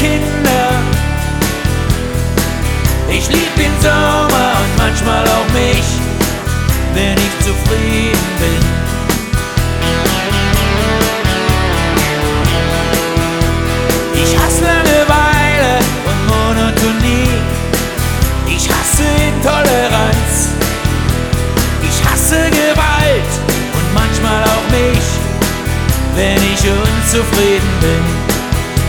Kinder. Ich lieb den Sommer und manchmal auch mich, wenn ich zufrieden bin. Ich hasse Langeweile und Monotonie. Ich hasse Intoleranz. Ich hasse Gewalt und manchmal auch mich, wenn ich unzufrieden bin.